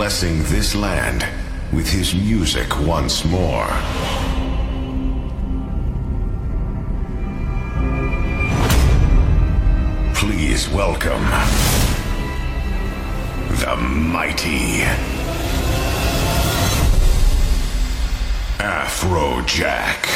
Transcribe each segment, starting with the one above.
blessing this land with his music once more. Please welcome the mighty Afrojack.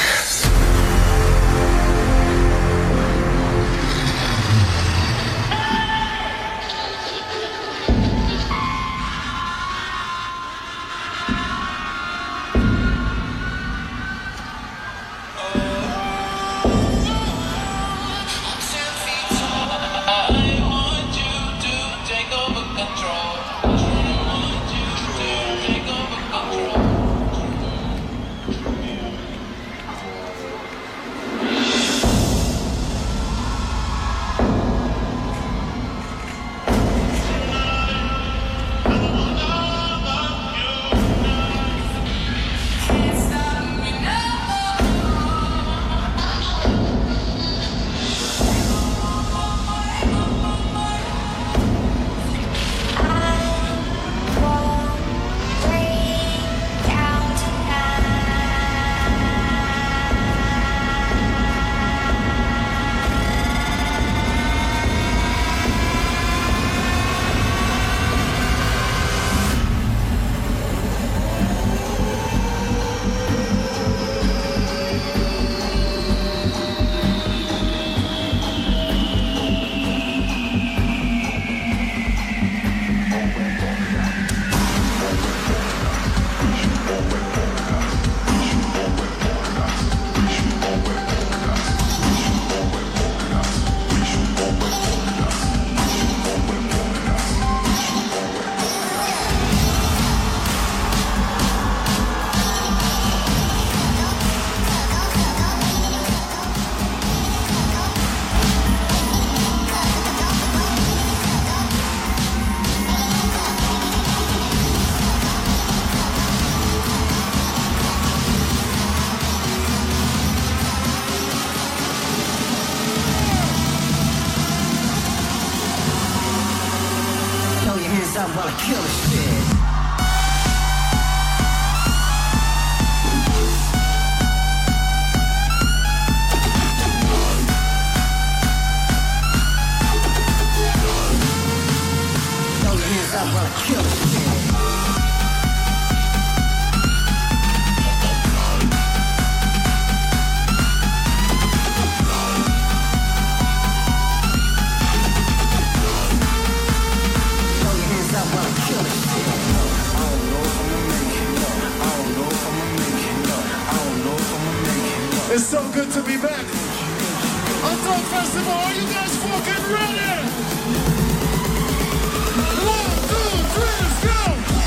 It's so good to be back. Untold Festival, are you guys fucking ready? 1, 2, 3, let's go!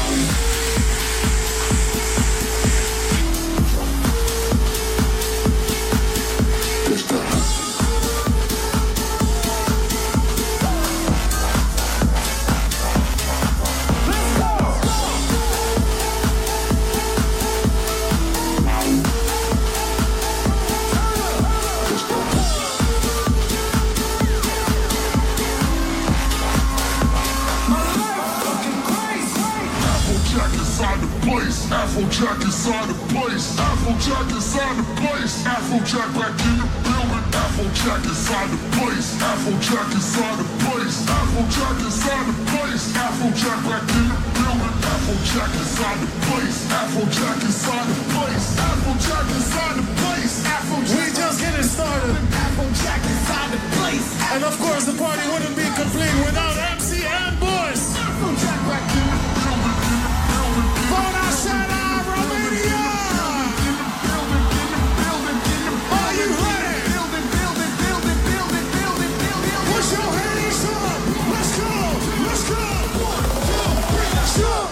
Afrojack inside the place. Afrojack inside the place. Afrojack back in the building. Afrojack inside the place. Afrojack inside the place. Afrojack inside the place. Afrojack back in the building. Afrojack inside the place. Afrojack inside the place. Afrojack inside the place. Afrojack. We just getting started. Afrojack inside the place. And of course the party wouldn't be complete without MC and Boys. Afrojack back in the building. Bona Shana, Romania! Are you ready? Push your hands up! Let's go! Let's go! 1, 2, 3, let's go!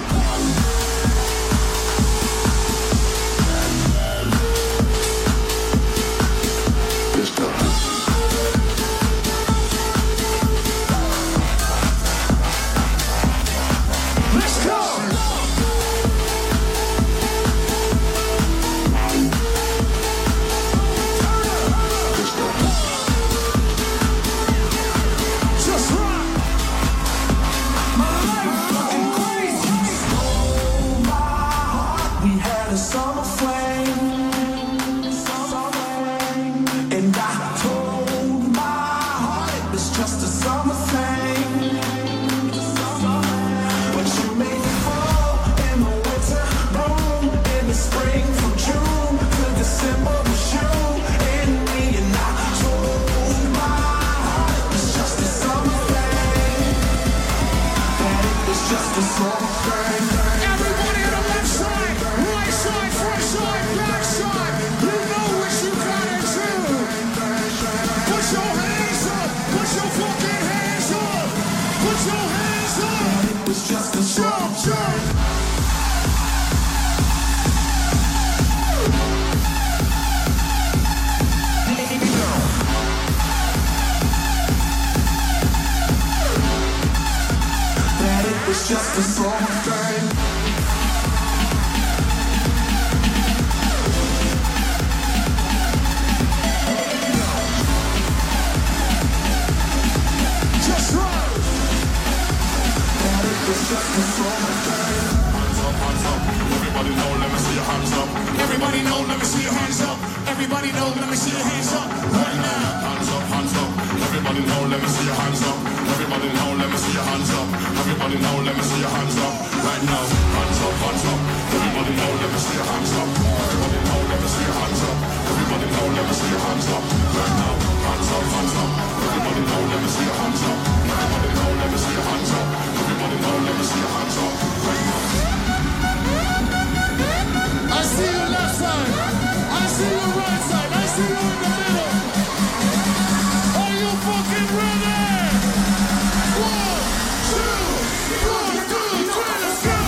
it's just a song thing. Just right. It's just a song thing. Hands up, everybody know, let me see your hands up. Everybody know, let me see your hands up. Everybody know, let me see your hands up. Right now. Hands up, everybody know, let me see your hands up. Everybody know, let me see your hands up. Everybody know, let me see your hands up. Right now. Hands up, everybody know, let me see your hands up. Everybody know, let me see your hands up. Everybody know, let me see your hands up. Right now. Hands up, everybody know, let me see your hands up. Everybody know, let me see your hands up. Everybody know, let me see your hands up. Right now. I see your left side. I see your right side. I see you in the middle. Are you fucking ready? 1, 2, 1, 2, 3, let's go.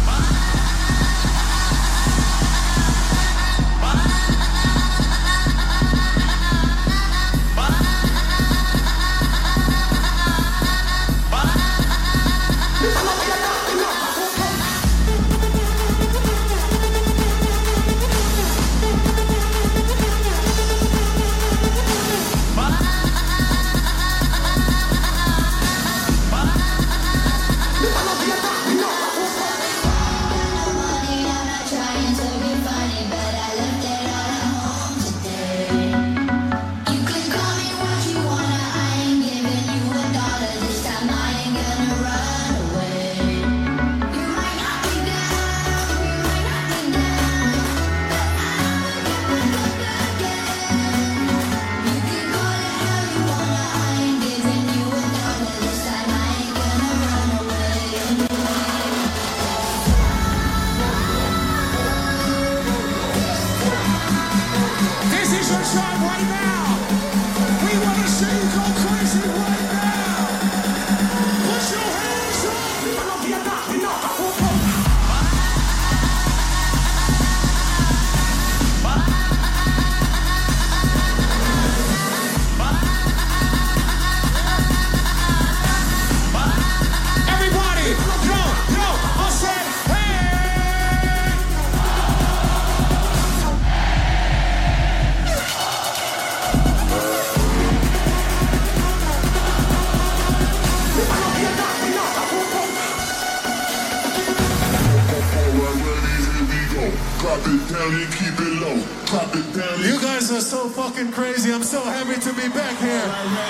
You guys are so fucking crazy. I'm so happy to be back here.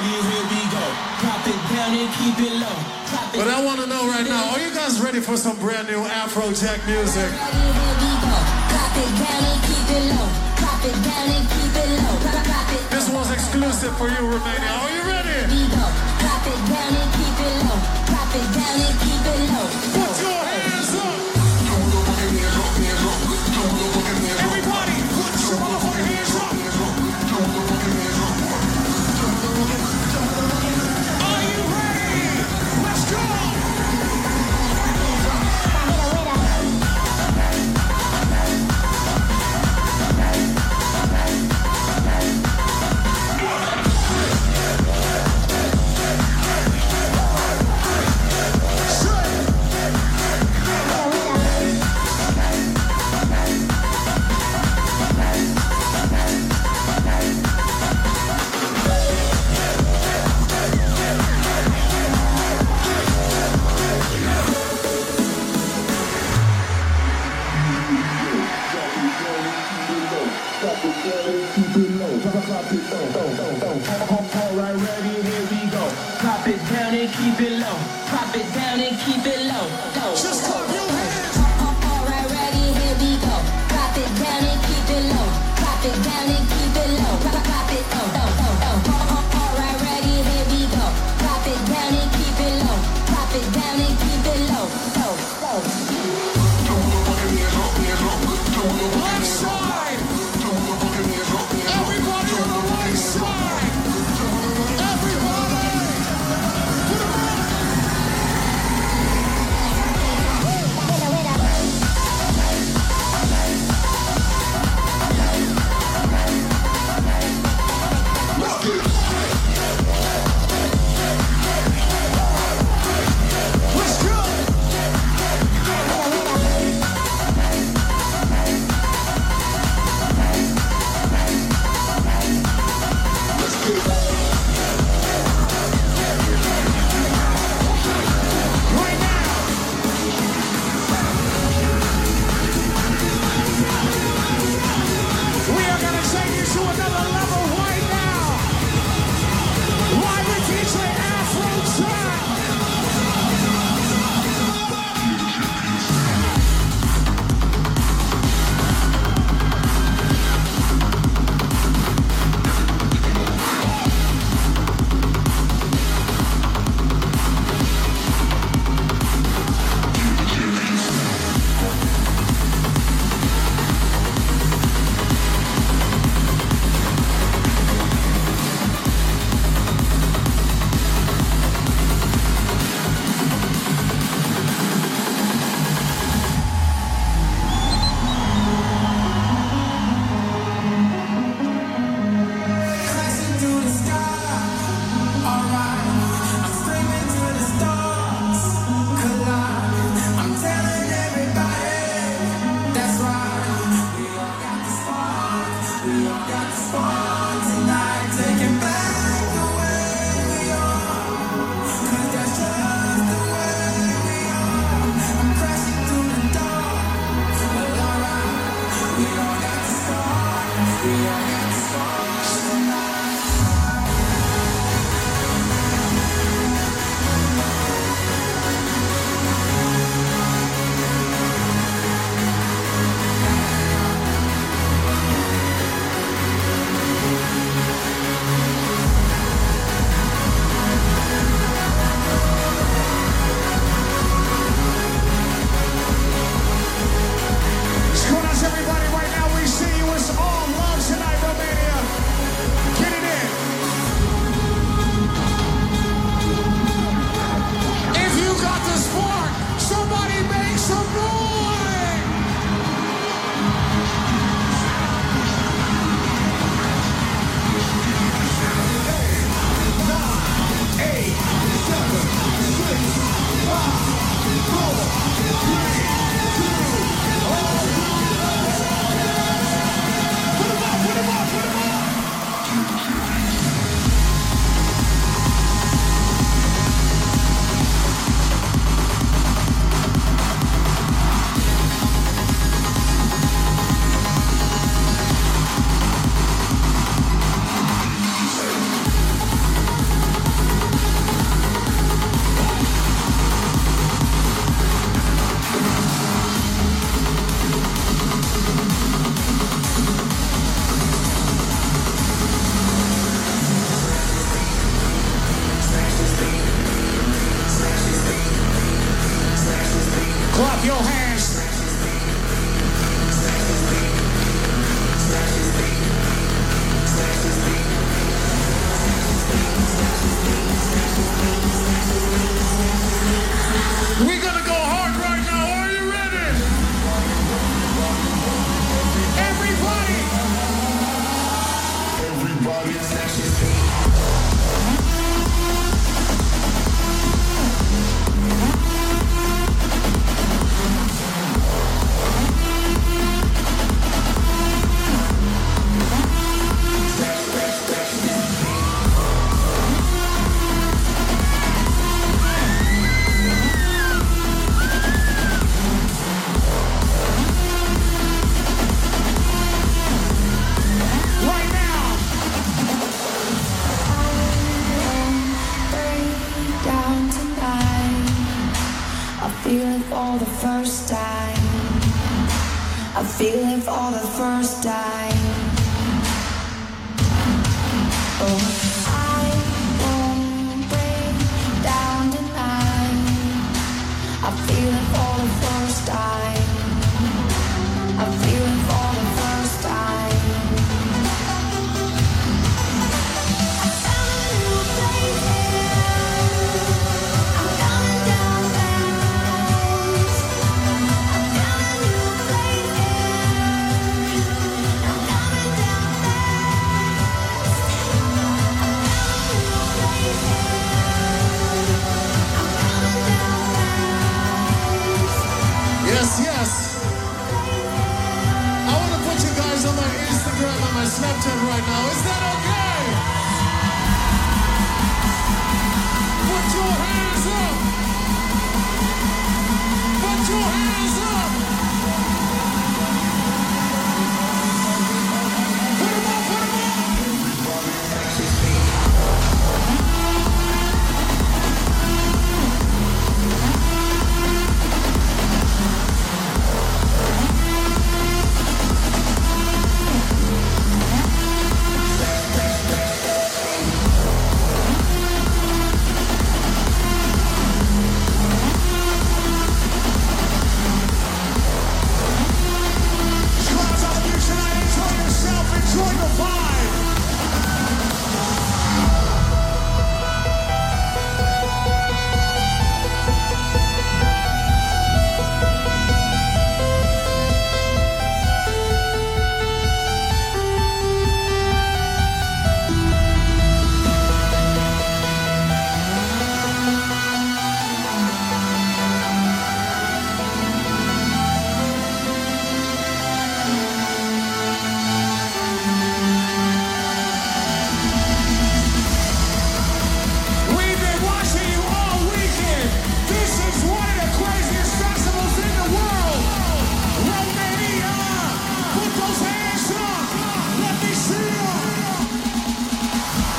But I want to know right now, are you guys ready for some brand new Afrojack music? This was exclusive for you, Romania. Are you ready? Put your hands up. Everybody, put your motherfucking hands up. Are you ready? Let's go. We're gonna go hard right now. Are you ready? Everybody! Feeling for the first time. I'm feeling for the first time. Oh, I won't break down tonight. I'm feeling for the first time. I'm feeling for the first time. I found a new place here. I'm coming down fast. I found a new place here. I'm coming down fast. I found a new place here. I'm coming down fast. Yes, yes. I want to put you guys on my Instagram and my Snapchat right now. Is that okay? Put your hands up. Put your hands up. Put 'em up, put 'em up. Shout out to you tonight. Enjoy yourself. Enjoy the vibe. We've been watching you all weekend. This is one of the craziest festivals in the world. Romania, put those hands up. Let me see them.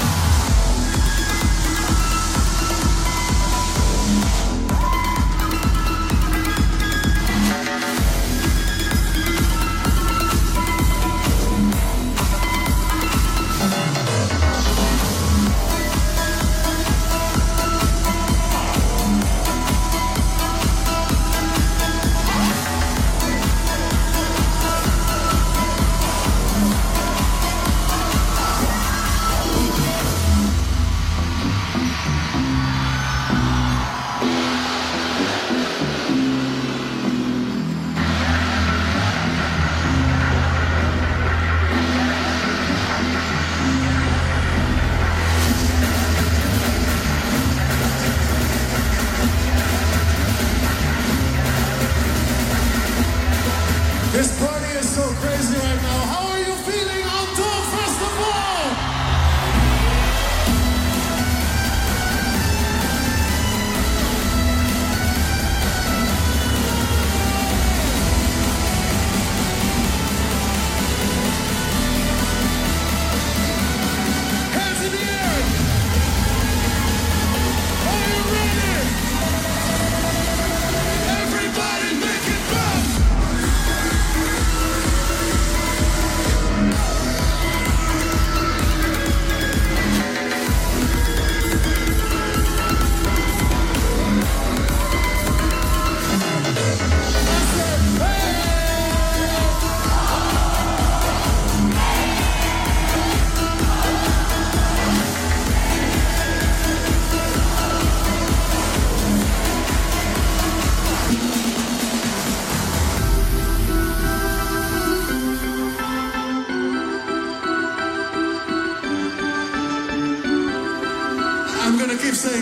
This party is so crazy right now. How are you feeling on Dog Festival? Hands in the air. Are you ready? Everybody make it bump.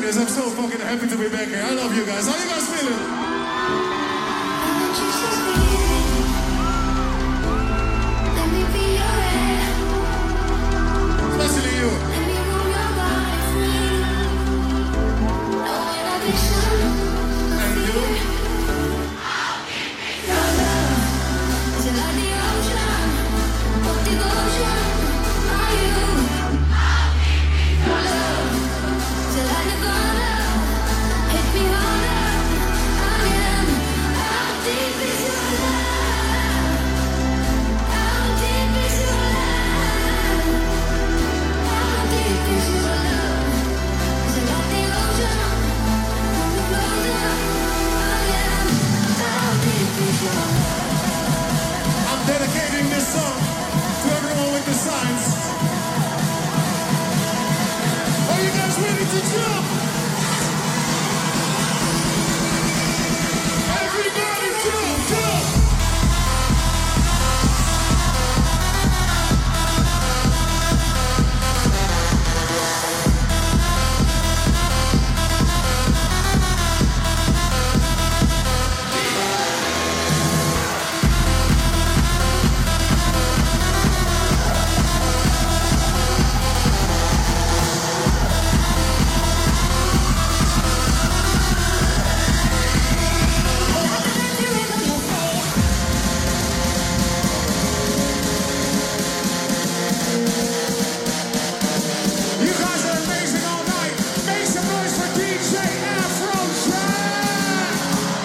Vegas. I'm so fucking happy to be back here. I love you guys. How you guys feeling? Especially you. And you. I'm dedicating this song to everyone with the signs. Are you guys ready to jump? Everybody jump, jump! You guys are amazing all night. Make some noise for DJ Afrojack.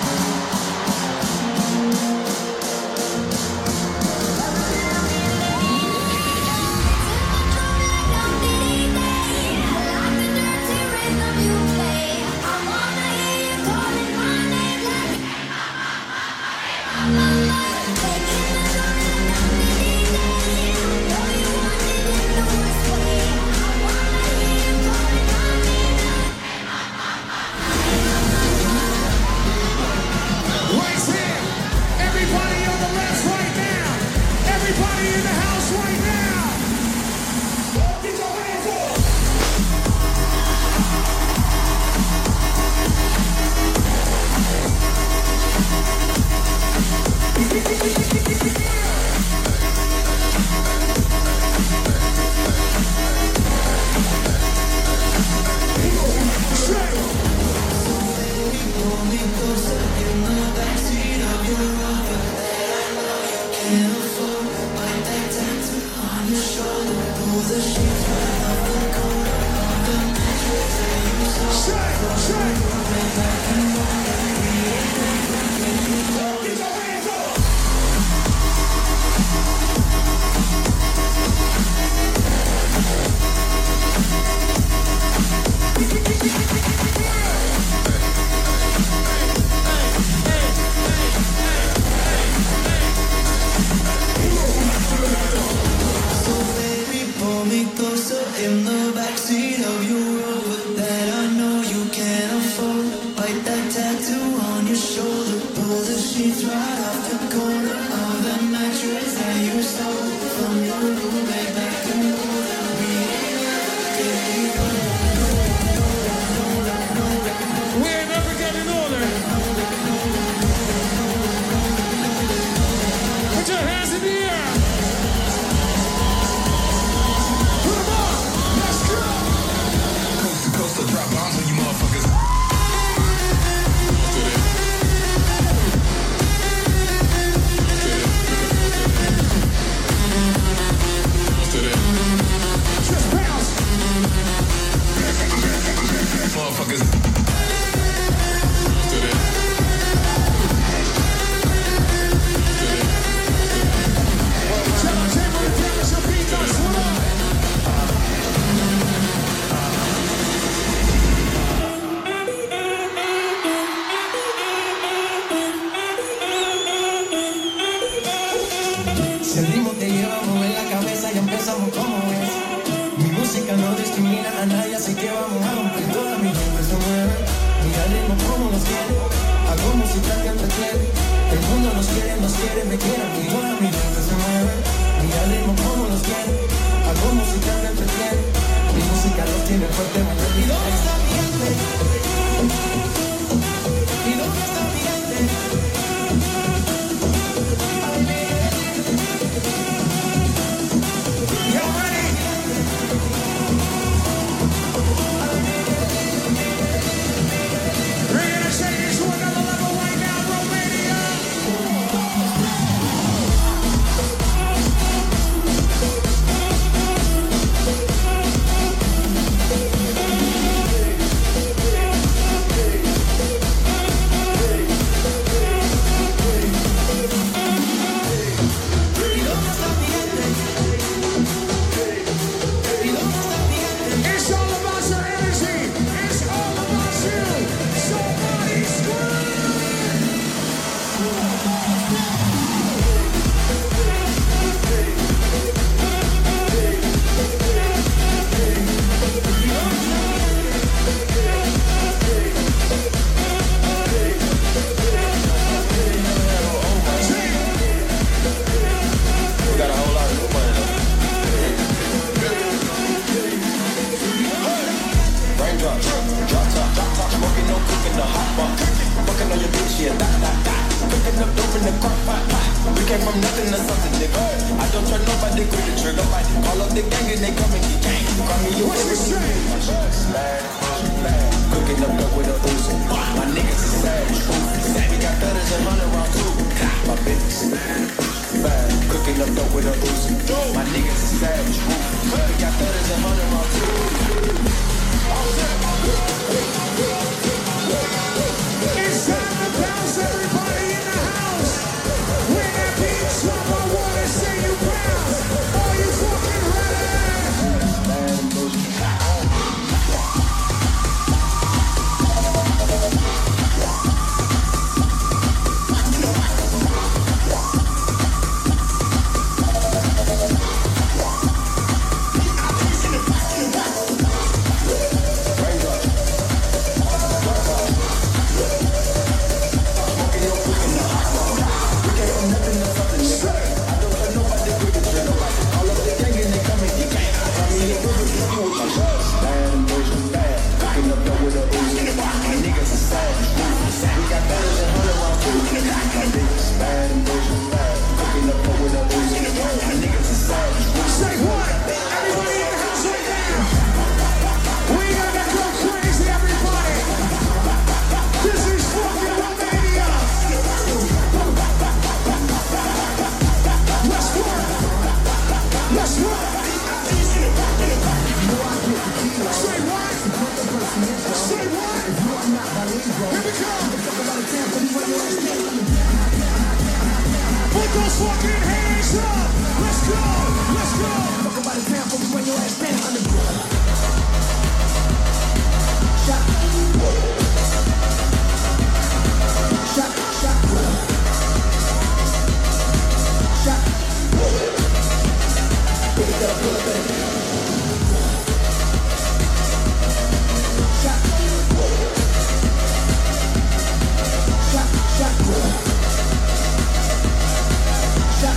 Right here. Everybody on the left right now. Everybody in the house right now. Get your hands up. In the backseat of your Rover that I know you can't afford. Bite that tattoo on your shoulder. Pull the sheets right off the corner of the mattress that you stole from your roommate back in We're never getting older. Put your hands in the air. Put 'em on. Let's go. Coast to coast, I drop bombs on you motherfuckers. Just bounce. Motherfuckers. Table and promise your beat us. What up? Si el ritmo te lleva a mover la cabeza, ya empezamos como es. Mi música no discrimina a nadie, así que vamos a romper. Toda mi gente se mueve. Mira el ritmo como nos quiere. Hago música que entretiene. El mundo nos quiere, me quiere. Y toda mi gente se mueve. Mira el ritmo como nos quiere. Hago música que entretiene. Mi música los tiene fuerte, muy rápido. ¿Dónde está mi gente? ¿Y dónde está mi gente? Y'all ready? We're gonna take this to another level right now, Romania. ¿Y dónde está mi gente? ¿Y dónde está mi gente? It's all about your energy. It's all about you. Somebody scream. We got a whole lot of good money though. Raindrop, drop top, smoking, no cooking, the hot pot. Fucking on your bitch, yeah, that. Cooking up dope in the crock pot. We came from nothing to something, nigga. I don't trust nobody, grip the trigger. Call up the gang and they come and get gang. Call me your favorite. Cooking up dope with a Uzi. My niggas is savage. We got thudders and 100 rounds too. My bitch bad. Cooking up dope with a Uzi. My niggas is savage. We got thudders and 100 rounds too. It's time to bounce, everybody in the house. When that beat drop, I wanna see you bounce. Are you fucking ready? Say what? Everybody in the house right now. We gotta go crazy, everybody. This is fucking Romania. Let's work. Let's work. Say what? Say what? Here we go. Put those fucking hands up. Let's go. Let's go. Talk about the town, but we run your ass down underground. Shot. Shot. Shot. Shot. Pick it up, pull up, baby. Shot. Shot. Shot. Shot.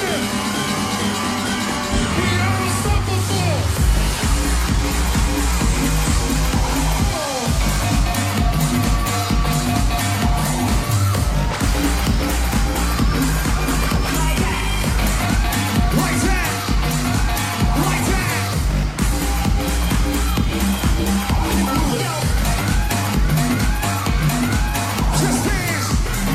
massive. We are unstoppable. Like that. Like that. Just dance.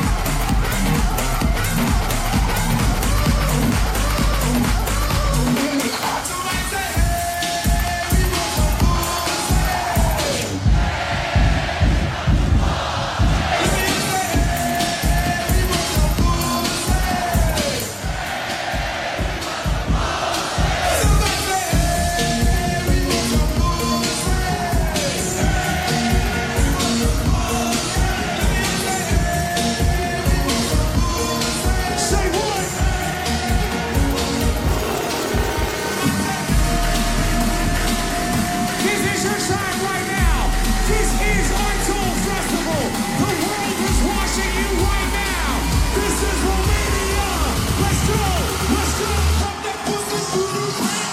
Say what? This is your time right now. This is Untold Festival. The world is watching you right now. This is Romania. Let's go. Let's go. Pump that pussy to the ground.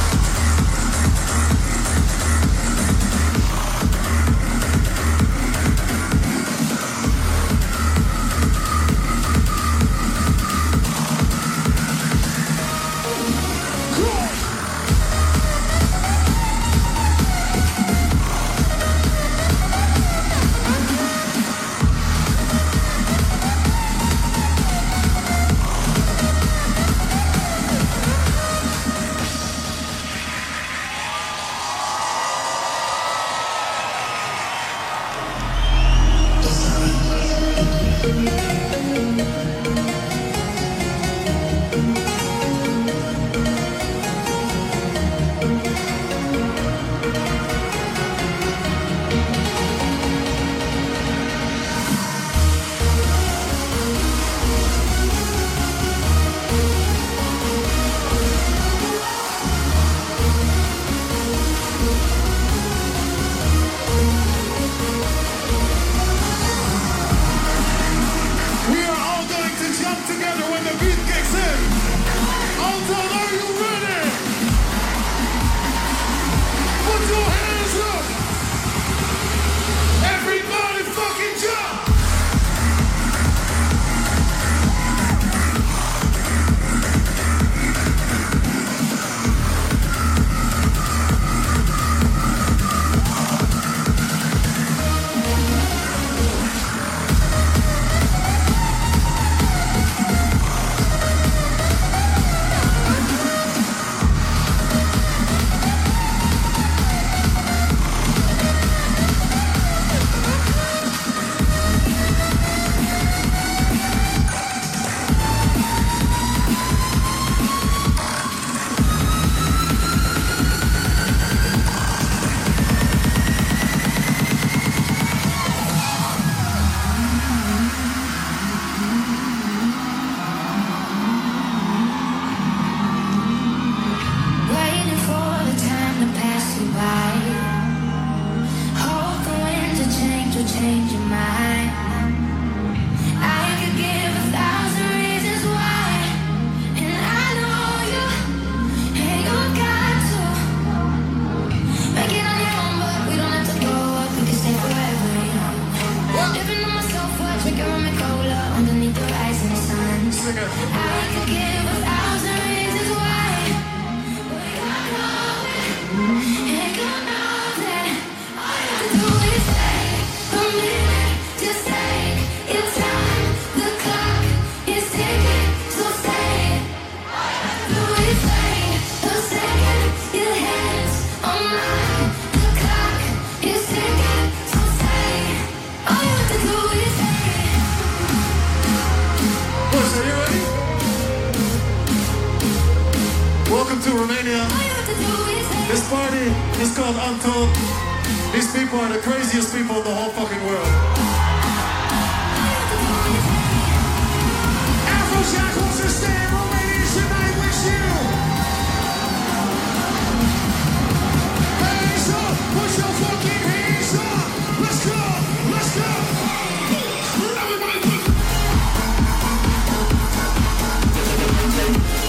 We are all going to jump together when the beat kicks in. Untold, are you ready? Put your hands up. Everybody fucking jump. Waiting for the time to pass you by. Hope the wind to change will change your mind. I could give 1,000 reasons why, and I know you ain't gon' got to make it on your own, but we don't have to go up. We can stay forever young. Living on my sofa, drinking rum and cola underneath the rising sun. I could give 1,000 reasons why. Ain't gonna know that all you have to do is take a minute, just take your time. The clock is ticking, so stay. All you have to do is take a second, your hands on mine. The clock is ticking, so stay. All you have to do is take. Push, are you ready? Welcome to Romania. All you have to do is take. This party is called Untold. These people are the craziest people in the whole fucking world. Afrojack wants to stay in Romania tonight with you. Hands up, put your fucking hands up. Let's go, let's go. Everybody put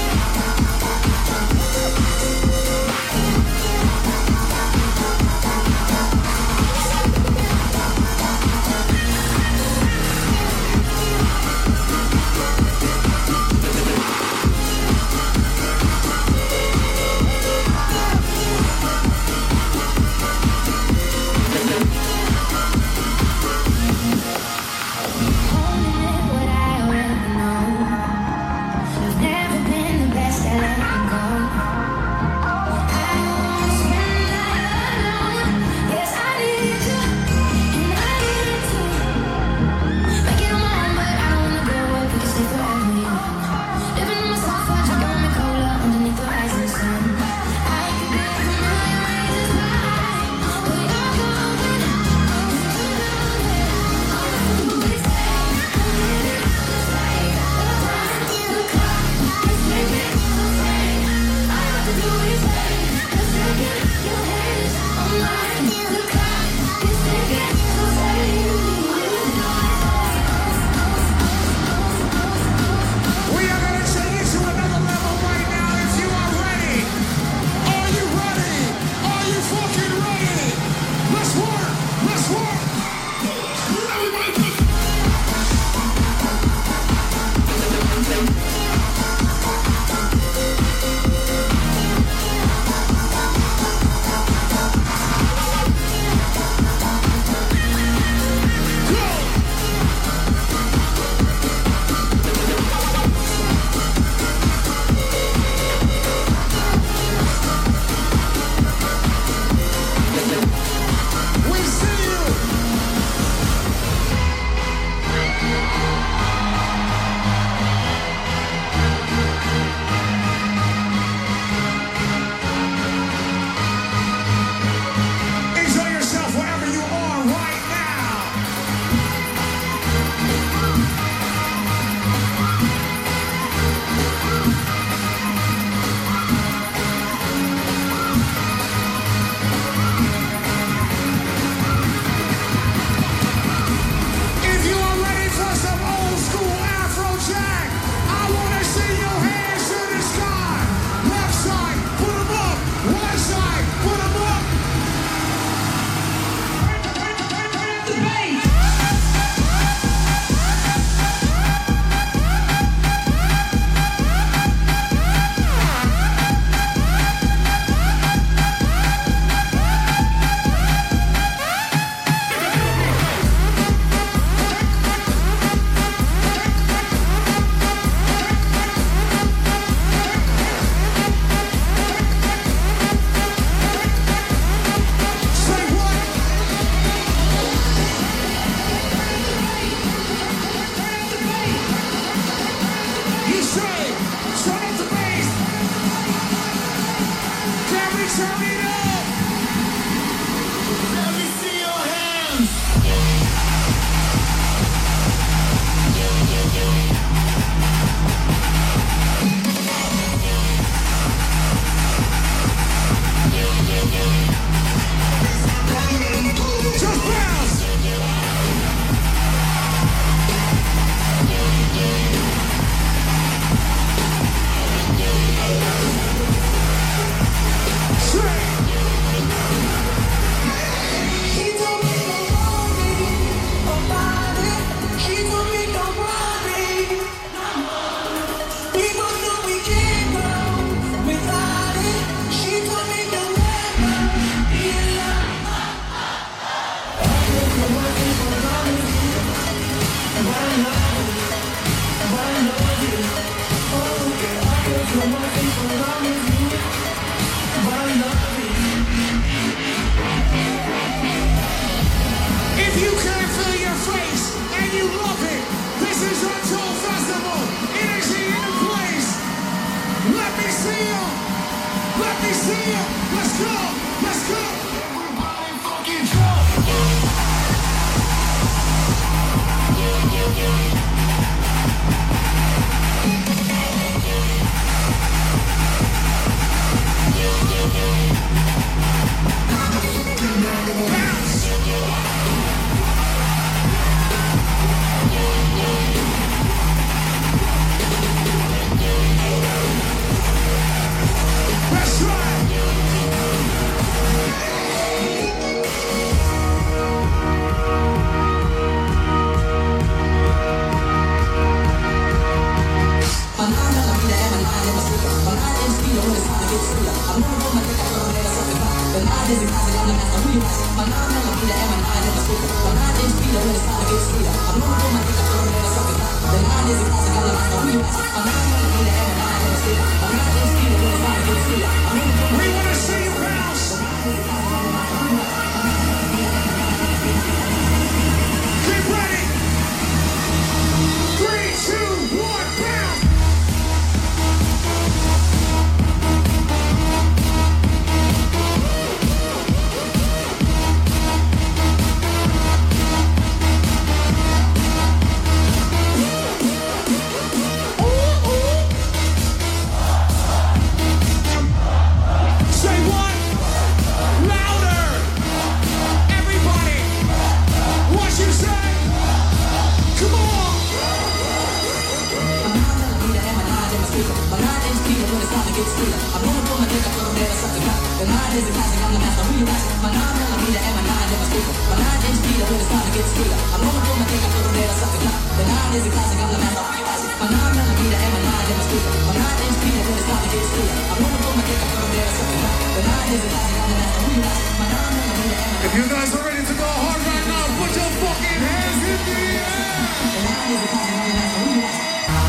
sweeter. I'm gonna pull my dick up over there, suck it up. The 9 is a classic, I'm the master, who you asking? My 9mm and my 9 speaker. My 9-inch beater when it's time to get sweeter. I'm gonna pull my dick up over there, suck it up. The 9 is a classic, I'm the master, who you asking? My 9mm and my 9 speaker. My 9-inch beater when it's time to get sweeter. I'm gonna pull my dick up over there, suck it up. The 9 is a classic, I'm the master, who you asking? My 9mm and my 9. If you guys are ready to go hard right now, put your fucking hands in the air! The 9 is a classic, I'm the master, who you asking?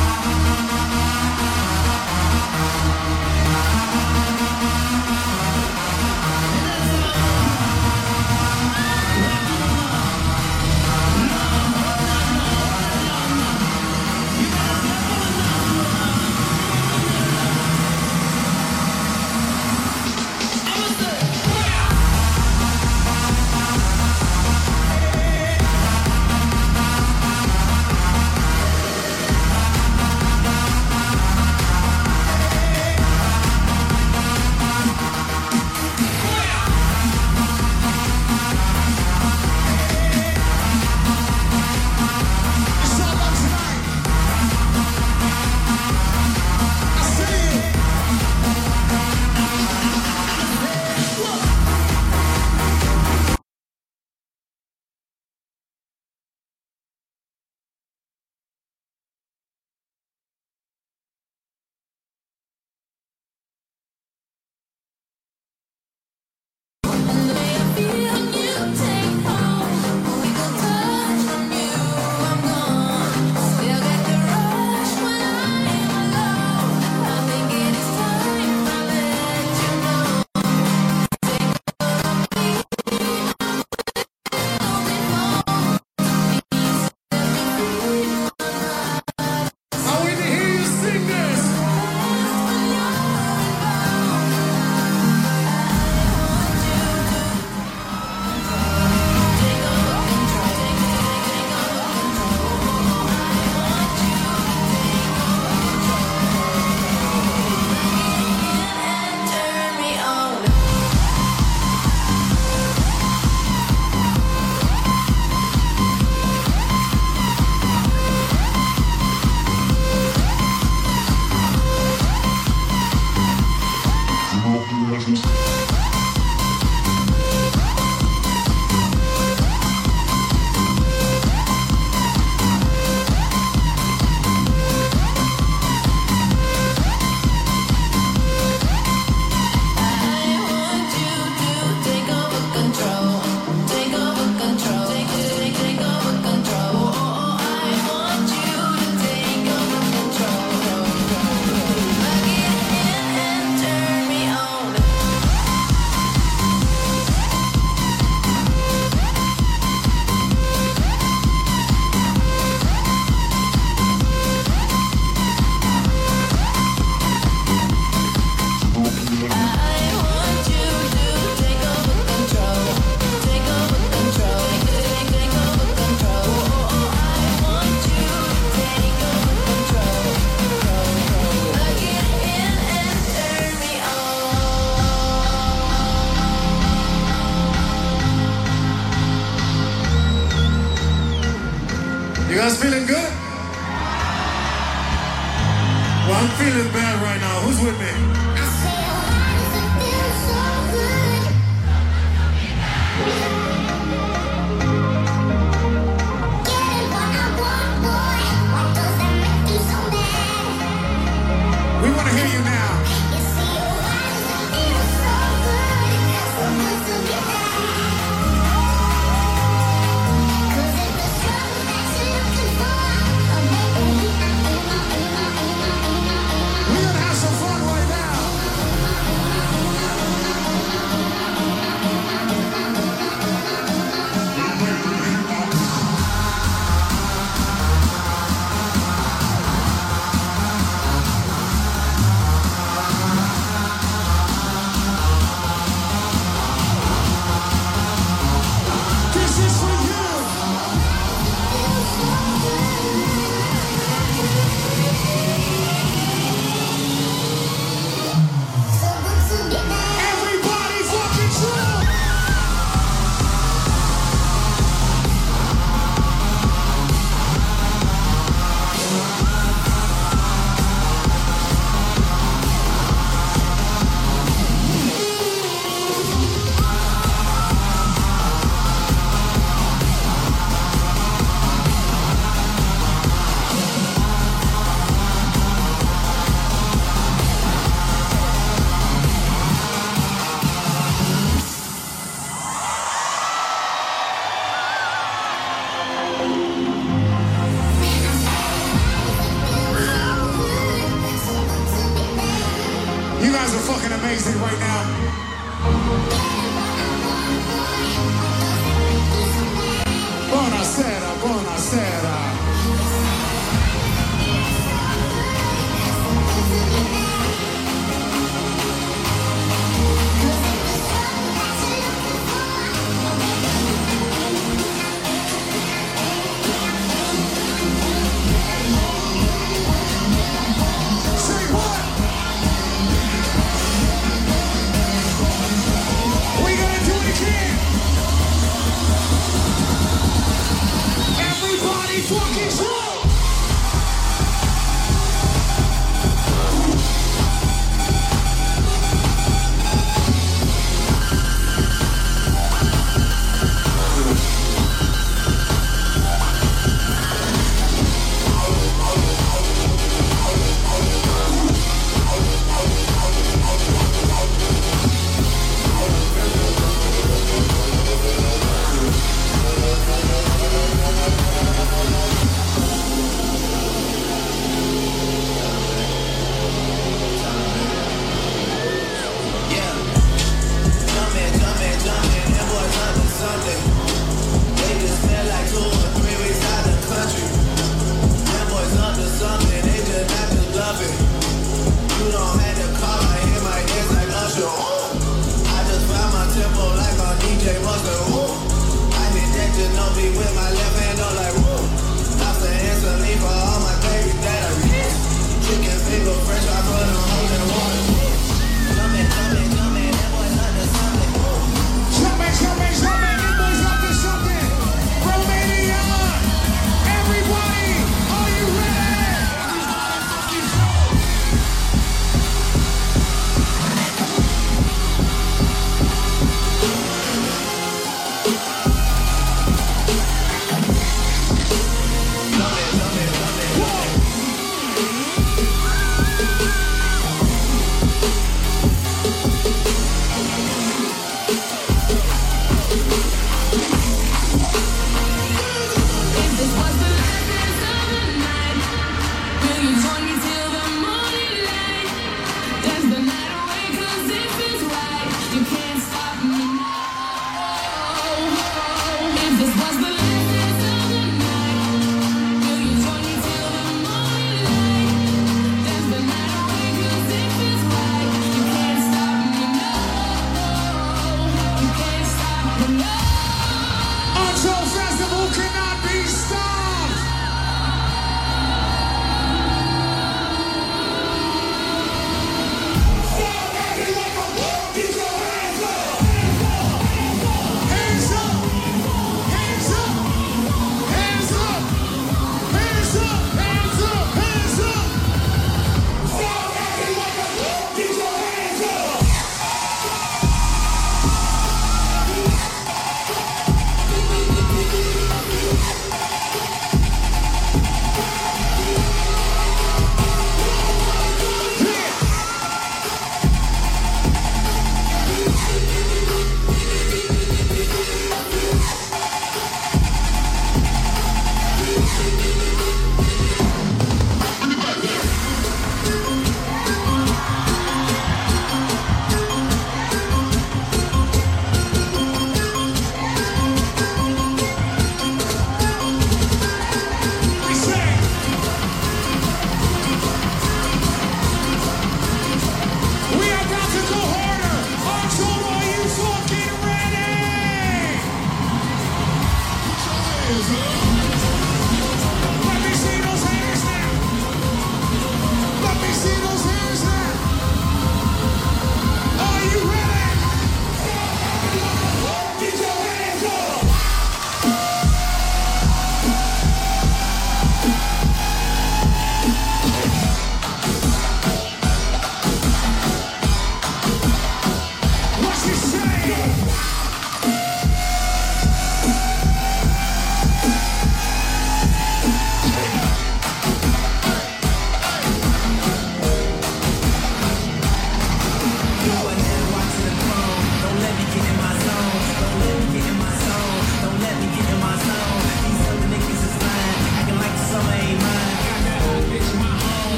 You guys feeling good? Well, I'm feeling bad right now. Who's with me? We want to hear you now. We're gonna have some fun right now. amazing right now. Buonasera, buonasera. Fucking slow!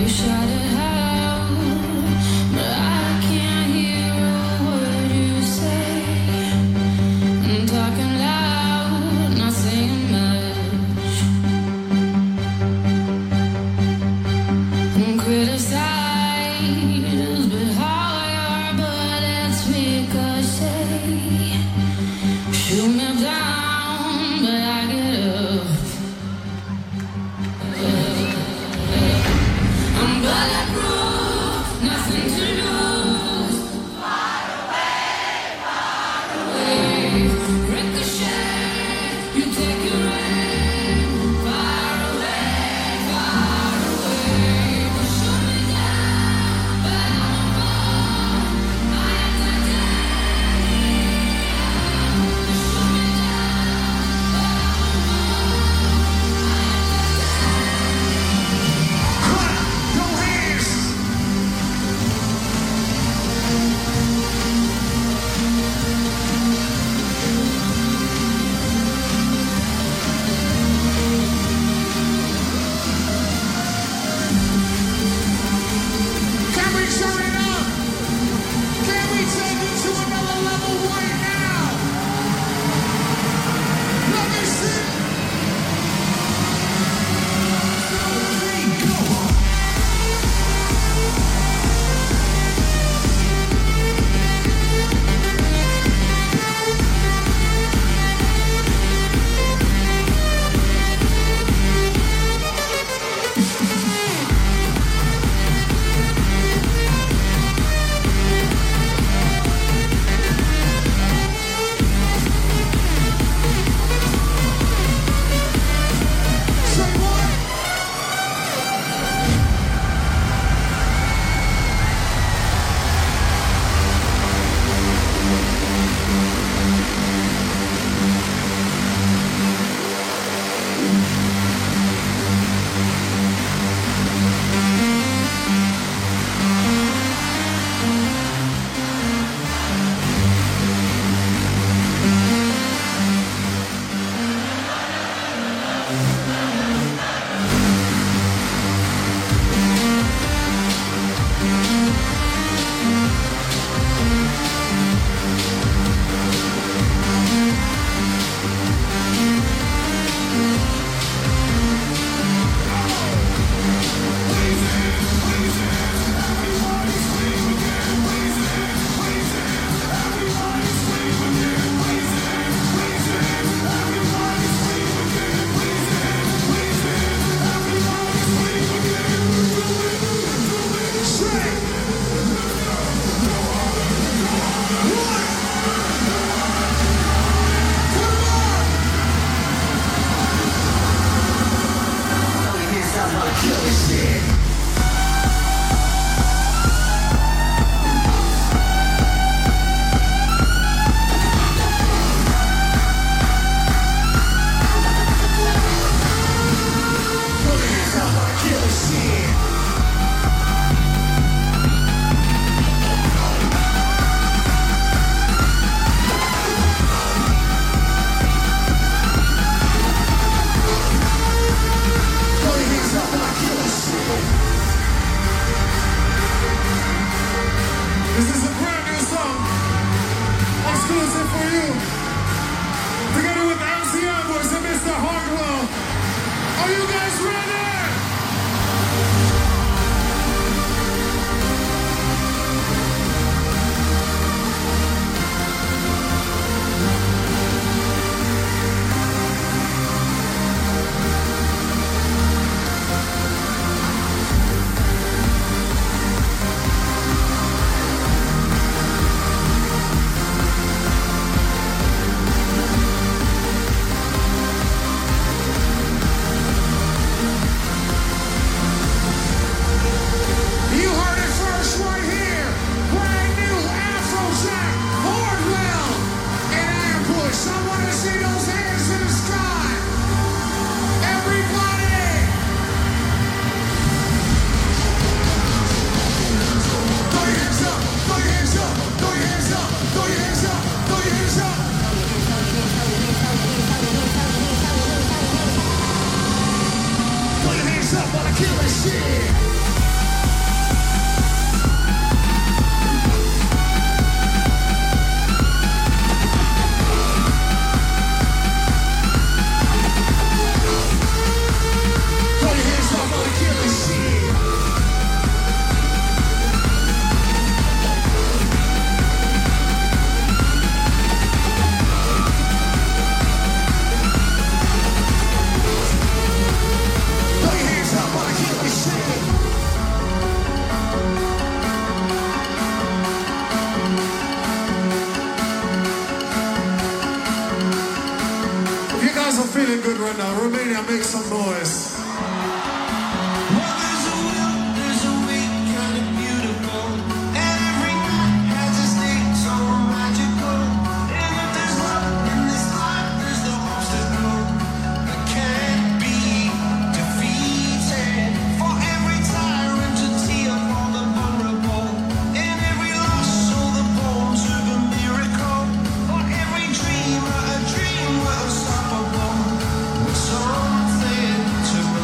I'm gonna Romania, make some noise. Something to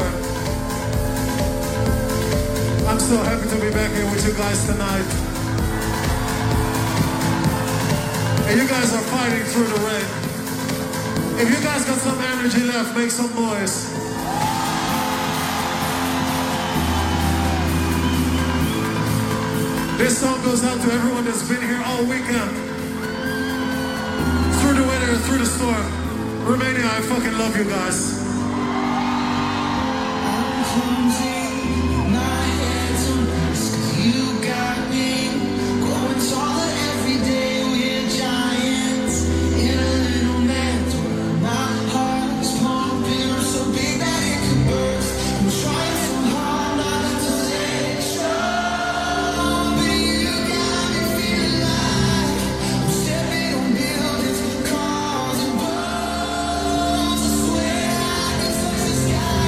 Storm. I'm so happy to be back here with you guys tonight. And you guys are fighting through the rain. If you guys got some energy left, make some noise. This song goes out to everyone that's been here all weekend. Through the winter, through the storm. Romania, I fucking love you guys. I'm closing my hands on this 'cause you got me growing taller every day. We're giants in a little mantle. My heart is pumping so big that it could burst. I'm trying so hard not to let it show, but you got me feeling like I'm stepping on buildings, cars and boats. I swear I can touch the sky.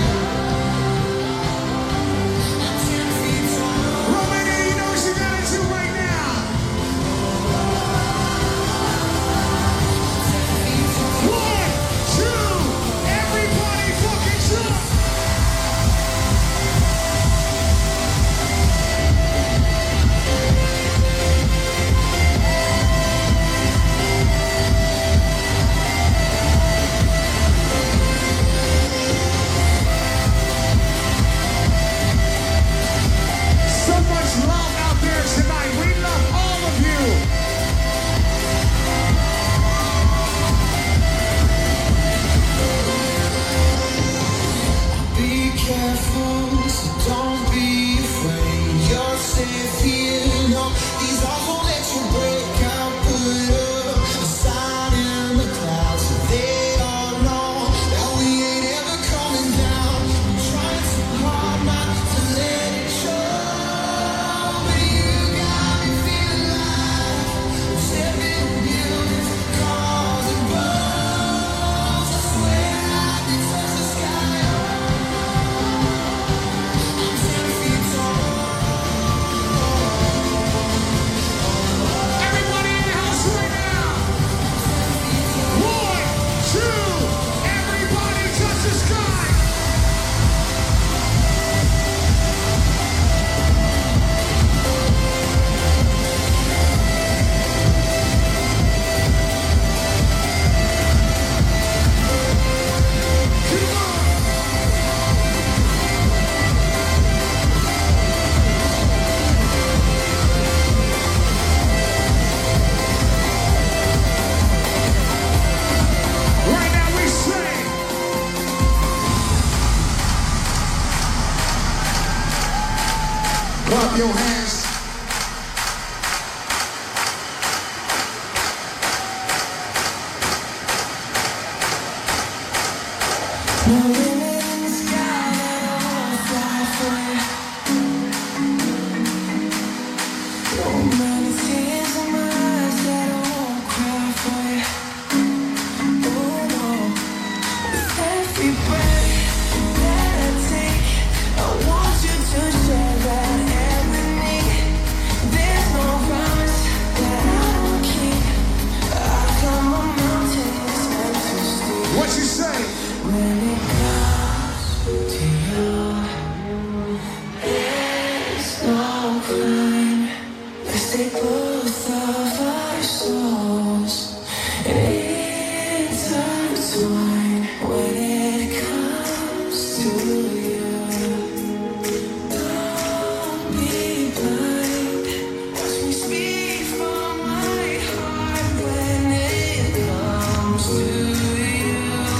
I'm 10 feet tall. Romania, you know what you gotta do right now. 1, 2, everybody fucking jump. So much love out there tonight. We love all of you. Be careful, so don't be afraid. You're safe here. No, these walls won't let you break. I'll put up a sign in the clouds so they all know that we ain't ever coming down. I'm trying so hard not to let it show, but you got me feeling like I'm stepping on buildings, cars and boats. I swear I can touch the sky. I'm 10 feet tall. Everybody in the house right now. 1, 2, everybody touch the sky. Come on. Right now we sing. Clap your hands. No limit in the sky that I won't fly for you. No amount of tears in my eyes that I won't cry for you. Oh no, with every breath that I take, I want you to share that air with me. There's no promise that I don't keep. I climb a mountain that's meant to stay. What you say? When it comes to you, there's no crime. Let's take both of our souls and intertwine. When it comes to you, don't be blind. Watch me speak from my heart. When it comes to you,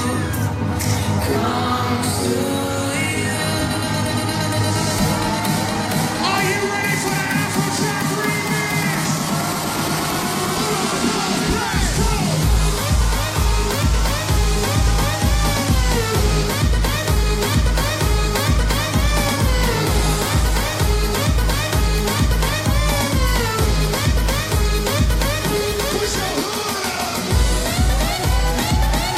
comes to you. Are you ready for the Afrojack remix? Let's go. Push your hood up.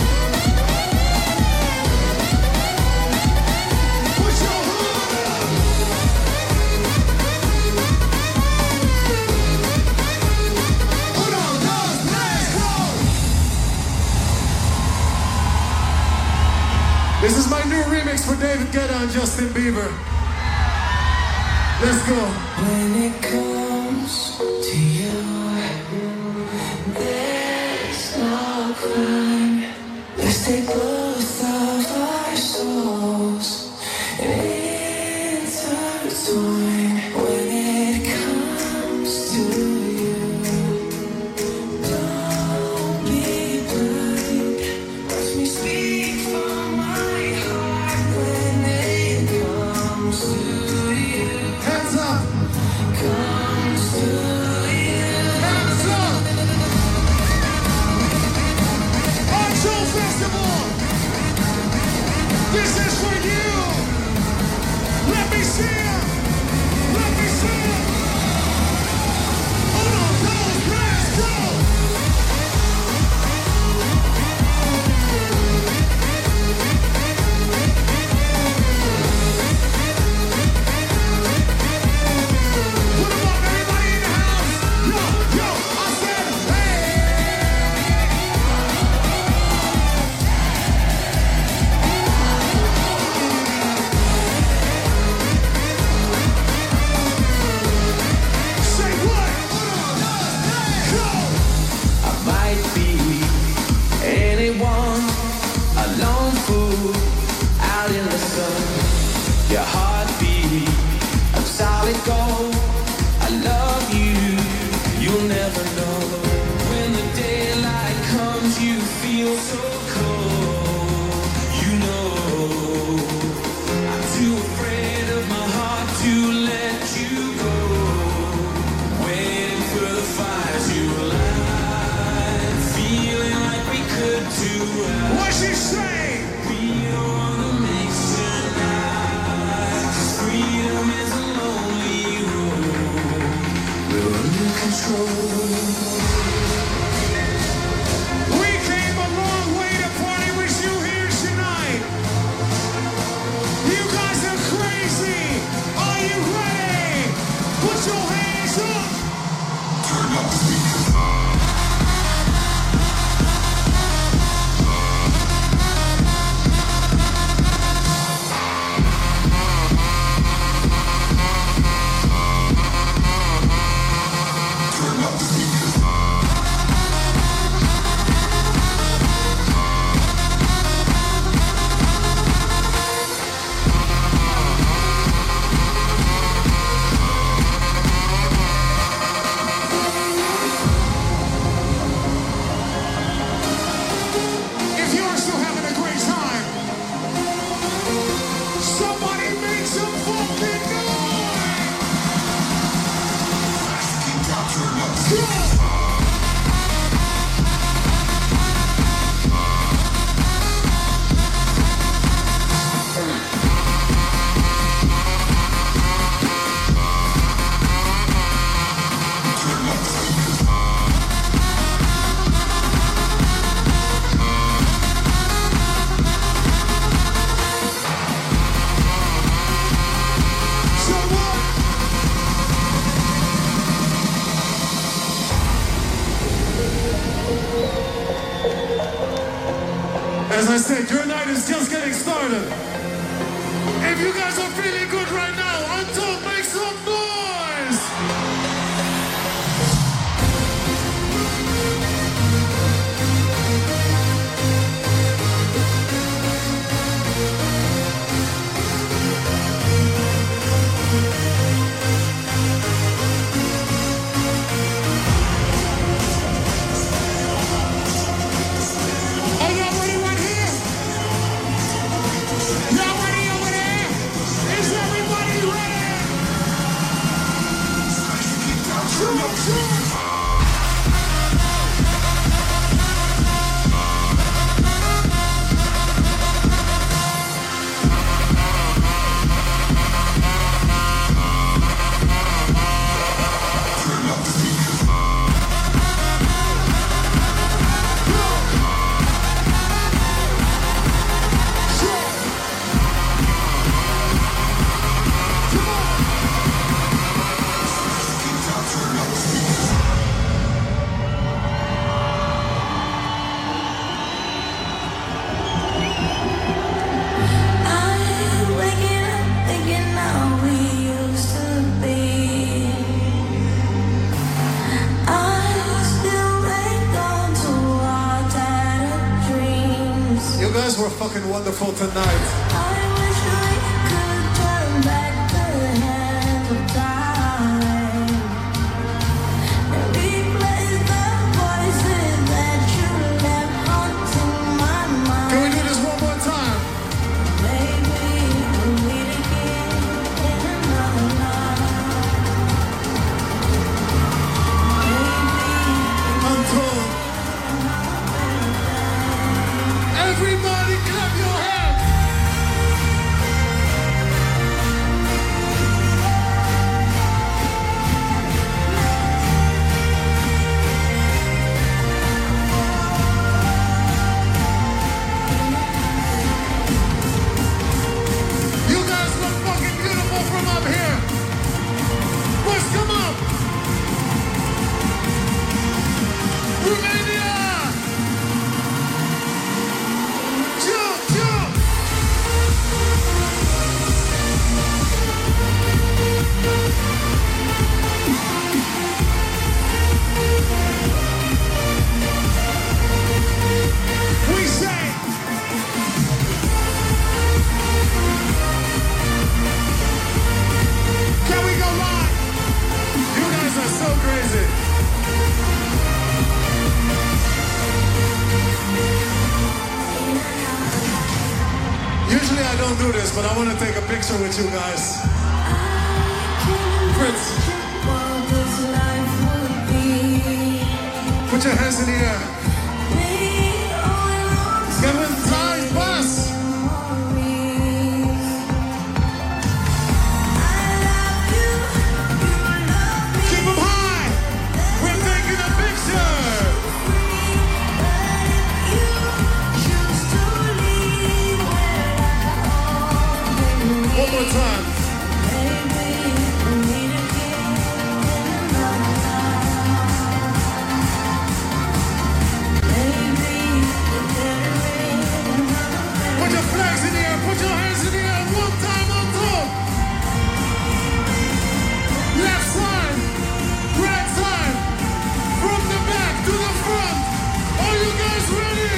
This is my new remix for David Guetta and Justin Bieber. Let's go. When it comes to you, there's no crime. Let's take both of our souls and intertwine. When it comes to you, don't be blind. Watch me speak from my heart. When it comes to you, Hands up. comes to you. Hands up. Art Show Festival. This is for you. Let me see it. Let me see it. Hold on, those let's go. Put 'em up, everybody in the house. Yo, yo, I said, hey. Say what? Go. I might be anyone, a lone fool out in the sun. Your heartbeat of solid gold. I love you, you'll never know. When the daylight comes, you feel so cold. You know, I'm too afraid of my heart to let you go. Waiting for the fire to light, feeling like we could do right. What's she say? We don't wanna mix tonight, 'cause freedom is a lonely road. We're under control. We came a long way to party with you here tonight. You guys are crazy. Are you ready? Put your hands up. Turn up the speakers. Turn up the speakers. If you're still having a great time, somebody make some fucking noise. Keep out, turn up the Go. speakers. Turn up the speakers. So what? As I said, your night is just getting started. If you guys are feeling good right now, Untold, make some noise! Are y'all ready right here? Y'all ready over there? Is everybody ready? guys were fucking wonderful tonight. I wish I could turn back the hands of time and replace the voices that you left haunting my mind. Can we do this one more time? Maybe we'll meet again in another life. Untold. Everybody clap your hands. You guys look fucking beautiful from up here. Boys, come up. Romania. Jump, jump. We say. Can we go live? You guys are so crazy. Usually I don't do this, but I want to take a picture with you guys. Prince, What this life would be. put your hands in the air. We all long Kevin, Ty, Bus. memories. I love you, you love me. Keep them high. We're taking a picture. But if you choose to leave where I One more time. maybe we'll meet again in another life. Maybe we'll get away another Put your flags in the air. Put your hands in the air. One time on top. Left side. Right side. From the back to the front. Are you guys ready?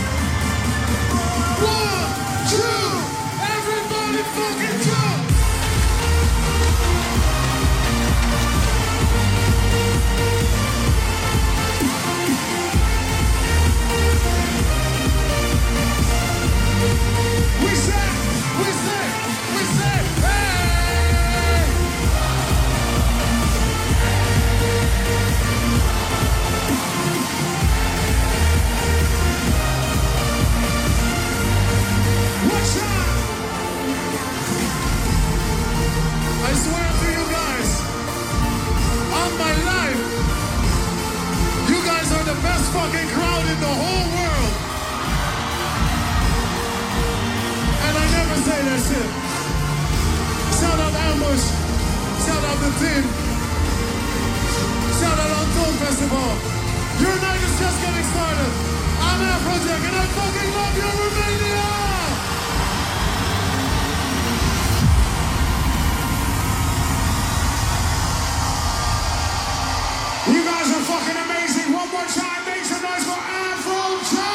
1, 2. Everybody fucking jump. We say, hey! Watch out! I swear to you guys, on my life, you guys are the best fucking crowd in the whole world. And I never say that shit. Shout out Ambush. Shout out the team. Shout out Untold Festival. Your night is just getting started. I'm Afrojack and I fucking love you, Romania! You guys are fucking amazing. One more time, make some noise for Afrojack!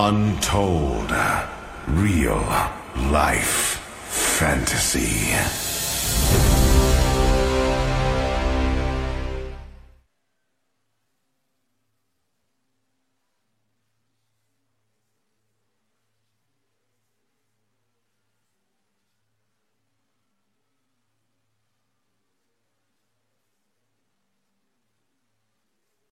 Untold. Real life fantasy.